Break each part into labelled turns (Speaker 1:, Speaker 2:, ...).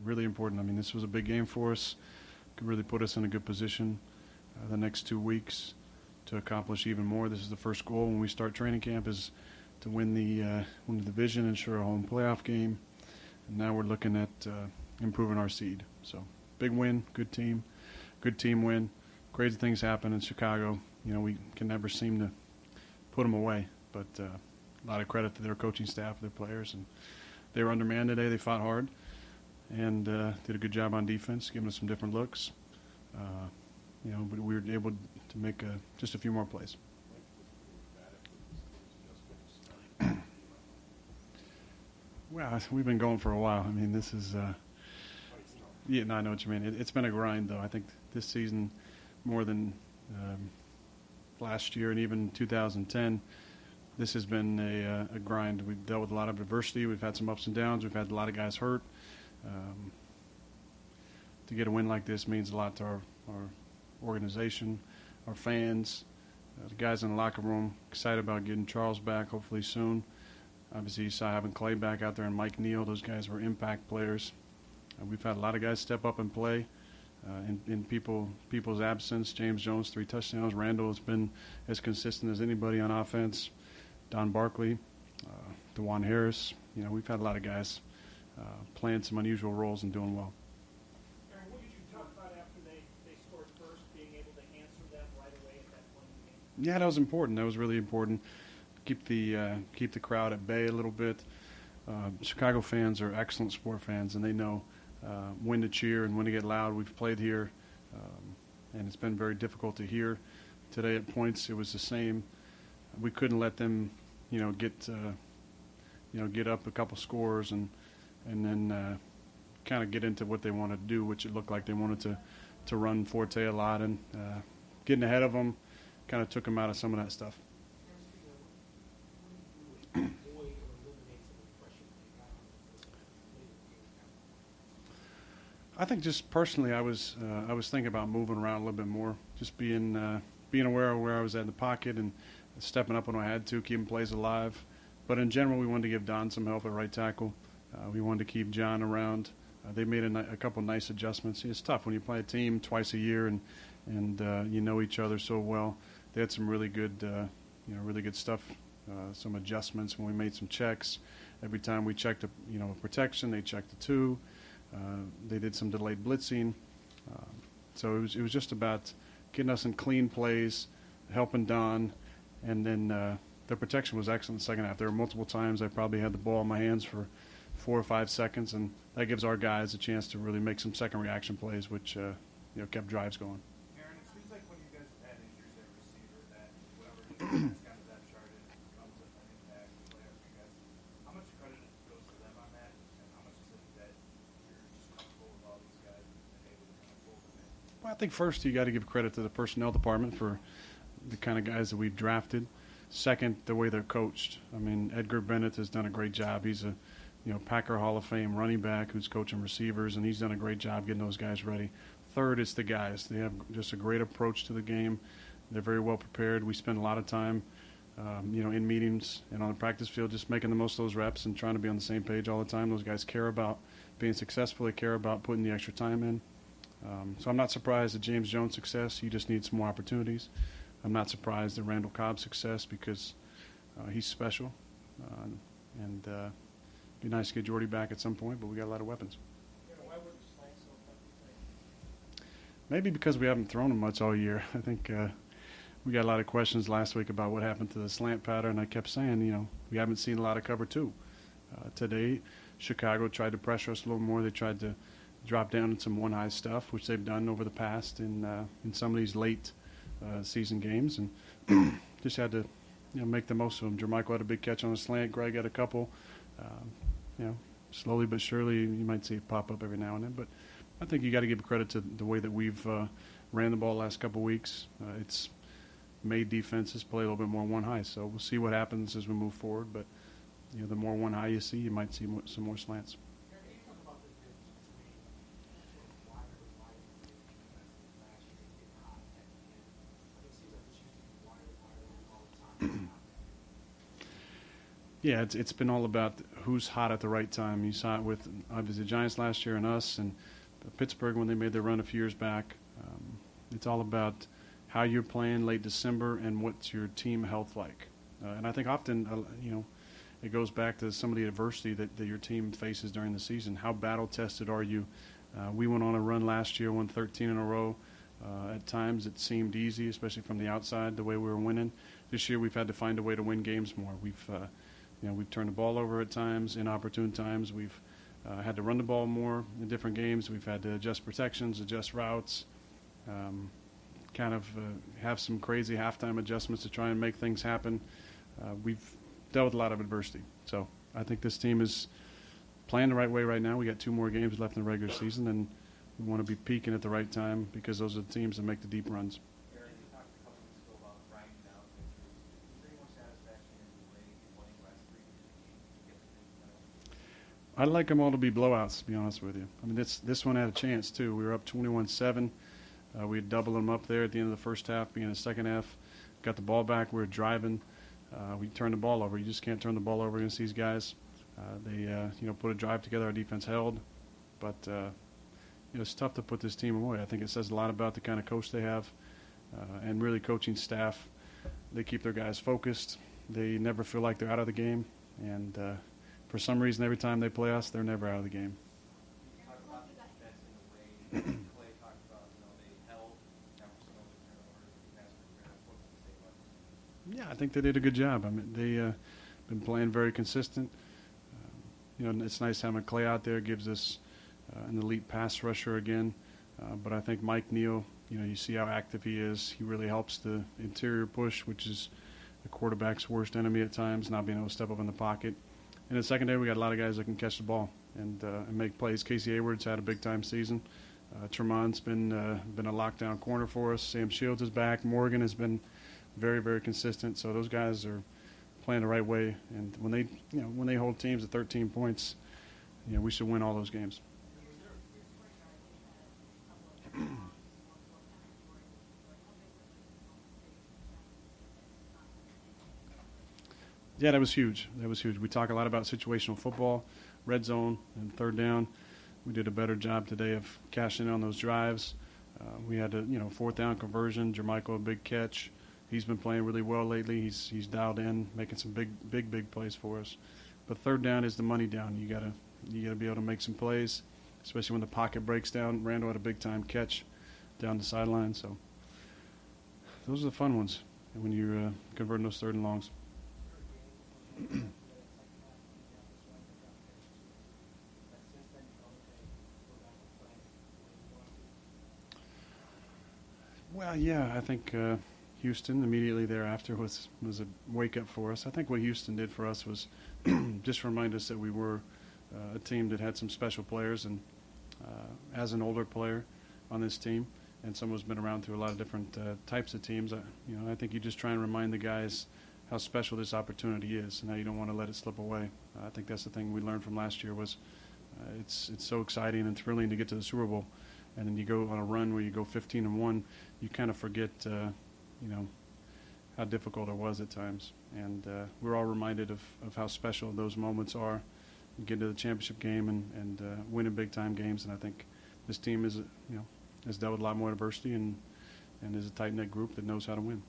Speaker 1: really important. I mean, this was a big game for us. Could really put us in a good position the next 2 weeks to accomplish even more. This is the first goal when we start training camp is to win the division, ensure a home playoff game. And now we're looking at improving our seed. So big win, good team win. Crazy things happen in Chicago. You know, we can never seem to put them away. But a lot of credit to their coaching staff, their players, and they were undermanned today. They fought hard and did a good job on defense, giving us some different looks. You know, but we were able to make just a few more plays. Well, we've been going for a while. I mean, this is yeah, no, I know what you mean. It's been a grind, though. I think this season, more than last year and even 2010, this has been a grind. We've dealt with a lot of adversity. We've had some ups and downs. We've had a lot of guys hurt. To get a win like this means a lot to our organization, our fans, the guys in the locker room. Excited about getting Charles back hopefully soon. Obviously, you saw having Clay back out there and Mike Neal. Those guys were impact players. We've had a lot of guys step up and play in people's absence. James Jones, 3 touchdowns. Randall has been as consistent as anybody on offense. Don Barkley, DeJuan Harris. You know, we've had a lot of guys playing some unusual roles and doing well.
Speaker 2: Aaron, what did you talk about after they scored first, being able to answer them right away at that point in the game?
Speaker 1: Yeah, that was important. That was really important. Keep the crowd at bay a little bit. Chicago fans are excellent sport fans, and they know when to cheer and when to get loud. We've played here, and it's been very difficult to hear. Today at points, it was the same. We couldn't let them, get up a couple scores and then kind of get into what they wanted to do, which it looked like they wanted to run Forte a lot, and getting ahead of them kind of took them out of some of that stuff. I think just personally, I was thinking about moving around a little bit more, just being aware of where I was at in the pocket and stepping up when I had to, keeping plays alive. But in general, we wanted to give Don some help at right tackle. We wanted to keep John around. They made a couple nice adjustments. It's tough when you play a team twice a year and you know each other so well. They had some really good stuff. Some adjustments when we made some checks. Every time we checked a protection, they checked the 2. They did some delayed blitzing. So it was just about getting us in clean plays, helping Don, and then the protection was excellent in the second half. There were multiple times I probably had the ball in my hands for 4 or 5 seconds, and that gives our guys a chance to really make some second reaction plays, which kept drives going.
Speaker 3: Aaron, it seems like when you guys have had injuries at receiver, that whatever has got to that chart becomes an impact player for you guys. How much credit goes to them on that, and how much is it that you're just comfortable with all these guys and able to kind of fold them in?
Speaker 1: Well, I think first you got to give credit to the personnel department for the kind of guys that we've drafted. Second, the way they're coached. I mean, Edgar Bennett has done a great job. He's a Packer Hall of Fame running back who's coaching receivers, and he's done a great job getting those guys ready. Third, it's the guys. They have just a great approach to the game. They're very well prepared. We spend a lot of time, in meetings and on the practice field just making the most of those reps and trying to be on the same page all the time. Those guys care about being successful. They care about putting the extra time in. So I'm not surprised at James Jones' success. He just needs some more opportunities. I'm not surprised at Randall Cobb's success because he's special. And it'd be nice to get Jordy back at some point, but we got a lot of weapons.
Speaker 2: Why were the slants so tough, you think?
Speaker 1: Maybe because we haven't thrown them much all year. I think we got a lot of questions last week about what happened to the slant pattern. I kept saying, we haven't seen a lot of cover 2. Today, Chicago tried to pressure us a little more. They tried to drop down in some one-high stuff, which they've done over the past in some of these late season games, and just had to make the most of them. Jermichael had a big catch on a slant. Greg had a couple. Slowly but surely you might see it pop up every now and then. But I think you got to give credit to the way that we've ran the ball the last couple of weeks. It's made defenses play a little bit more one high. So we'll see what happens as we move forward. But the more one high you see, you might see some more slants.
Speaker 3: Aaron, can you talk about the difference between last year getting hot at the end? I mean, it seems like this used to be wider all the time.
Speaker 1: Yeah, it's been all about who's hot at the right time. You saw it with obviously the Giants last year and us, and Pittsburgh when they made their run a few years back. It's all about how you're playing late December and what's your team health like. And I think often, it goes back to some of the adversity that your team faces during the season. How battle-tested are you? We went on a run last year, won 13 in a row. At times it seemed easy, especially from the outside, the way we were winning. This year we've had to find a way to win games more. We've turned the ball over at times, inopportune times. We've had to run the ball more in different games. We've had to adjust protections, adjust routes, have some crazy halftime adjustments to try and make things happen. We've dealt with a lot of adversity. So I think this team is playing the right way right now. We got 2 more games left in the regular season, and we want to be peaking at the right time because those are the teams that make the deep runs.
Speaker 3: Aaron, you talked a couple weeks ago about grinding out victories. Is there any more satisfaction in the way you won the last 3 games to get the things done?
Speaker 1: I'd like them all to be blowouts, to be honest with you. I mean, this one had a chance, too. We were up 21-7. We had doubled them up there at the end of the first half, being the second half. Got the ball back. We were driving. We turned the ball over. You just can't turn the ball over against these guys. They put a drive together. Our defense held. But, it's tough to put this team away. I think it says a lot about the kind of coach they have and really coaching staff. They keep their guys focused. They never feel like they're out of the game. And for some reason, every time they play us, they're never out of the game.
Speaker 3: You talked about the defense in the way Clay talked about, they held after some of the turnovers and pass interference. What can you say about that?
Speaker 1: Yeah, I think they did a good job. I mean, they been playing very consistent. It's nice having Clay out there. Gives us an elite pass rusher again. But I think Mike Neal, you see how active he is. He really helps the interior push, which is the quarterback's worst enemy at times, not being able to step up in the pocket. In the secondary, we got a lot of guys that can catch the ball and make plays. Casey Hayward's had a big-time season. Tremont's been a lockdown corner for us. Sam Shields is back. Morgan has been very, very consistent. So those guys are playing the right way. And when they hold teams at 13 points, we should win all those games. Yeah, that was huge. We talk a lot about situational football, red zone, and third down. We did a better job today of cashing in on those drives. We had a fourth down conversion. Jermichael, a big catch. He's been playing really well lately. He's dialed in, making some big plays for us. But third down is the money down. You gotta be able to make some plays, especially when the pocket breaks down. Randall had a big time catch down the sideline. So those are the fun ones when you're converting those third and longs. Well, yeah, I think Houston immediately thereafter was a wake-up for us. I think what Houston did for us was just remind us that we were a team that had some special players, and as an older player on this team, and someone who's been around through a lot of different types of teams, I think you just try and remind the guys how special this opportunity is and how you don't want to let it slip away. I think that's the thing we learned from last year was it's so exciting and thrilling to get to the Super Bowl, and then you go on a run where you go 15-1, you kind of forget how difficult it was at times. And we're all reminded of how special those moments are. You get to the championship game and winning big-time games, and I think this team is, has dealt with a lot more adversity and is a tight-knit group that knows how to win.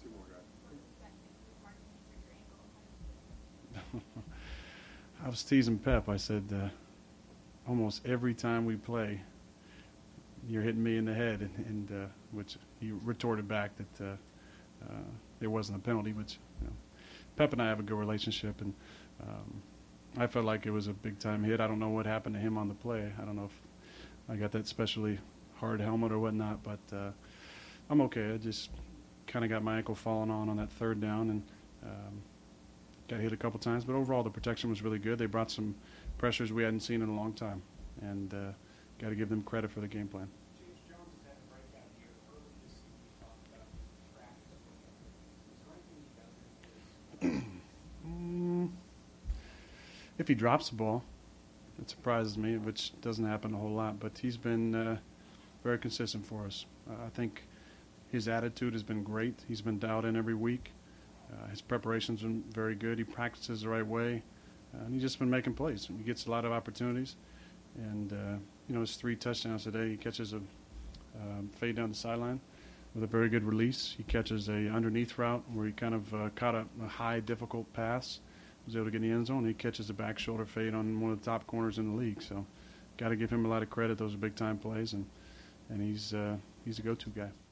Speaker 1: I was teasing Pep. I said, almost every time we play, you're hitting me in the head, and which he retorted back that there wasn't a penalty. Which Pep and I have a good relationship, and I felt like it was a big-time hit. I don't know what happened to him on the play. I don't know if I got that specially hard helmet or whatnot, but I'm okay. I just kind of got my ankle falling on that third down, and got hit a couple times, but overall the protection was really good. They brought some pressures we hadn't seen in a long time, and got to give them credit for the game plan.
Speaker 2: James Jones has had a breakout year early this season. We talked about practice. Is there anything he does?
Speaker 1: If he drops the ball, it surprises me, which doesn't happen a whole lot, but he's been very consistent for us. I think his attitude has been great. He's been dialed in every week. His preparation's been very good. He practices the right way. and he's just been making plays. He gets a lot of opportunities, and his 3 touchdowns today. He catches a fade down the sideline with a very good release. He catches a underneath route where he kind of caught a high, difficult pass, was able to get in the end zone. He catches a back shoulder fade on one of the top corners in the league. So, got to give him a lot of credit. Those are big time plays, and he's a go-to guy.